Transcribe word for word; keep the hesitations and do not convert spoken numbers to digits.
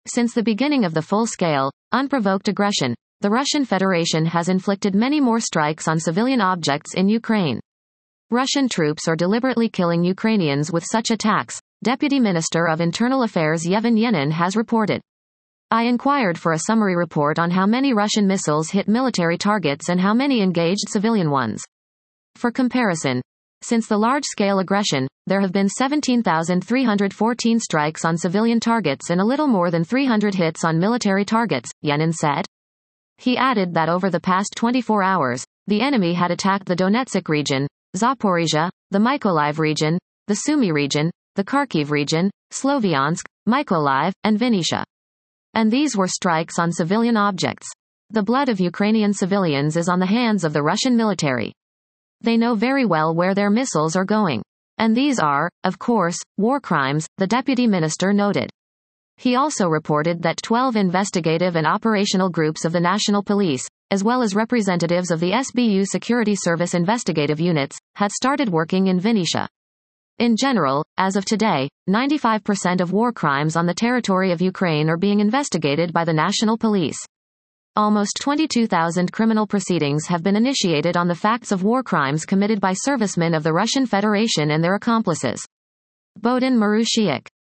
Since the beginning of the full-scale, unprovoked aggression, the Russian Federation has inflicted many more strikes on civilian objects in Ukraine. Russian troops are deliberately killing Ukrainians with such attacks, Deputy Minister of Internal Affairs Yevhen Yenin has reported. I inquired for a summary report on how many Russian missiles hit military targets and how many engaged civilian ones. For comparison, since the large-scale aggression, there have been seventeen thousand three hundred fourteen strikes on civilian targets and a little more than three hundred hits on military targets, Yenin said. He added that over the past twenty-four hours, the enemy had attacked the Donetsk region, Zaporizhia, the Mykolaiv region, the Sumy region, the Kharkiv region, Sloviansk, Mykolaiv, and Vinnytsia. And these were strikes on civilian objects. The blood of Ukrainian civilians is on the hands of the Russian military. They know very well where their missiles are going. And these are, of course, war crimes, the deputy minister noted. He also reported that twelve investigative and operational groups of the National Police, as well as representatives of the S B U Security Service investigative units, had started working in Vinnytsia. In general, as of today, ninety-five percent of war crimes on the territory of Ukraine are being investigated by the National Police. Almost twenty-two thousand criminal proceedings have been initiated on the facts of war crimes committed by servicemen of the Russian Federation and their accomplices. Bohdan Marushiuk,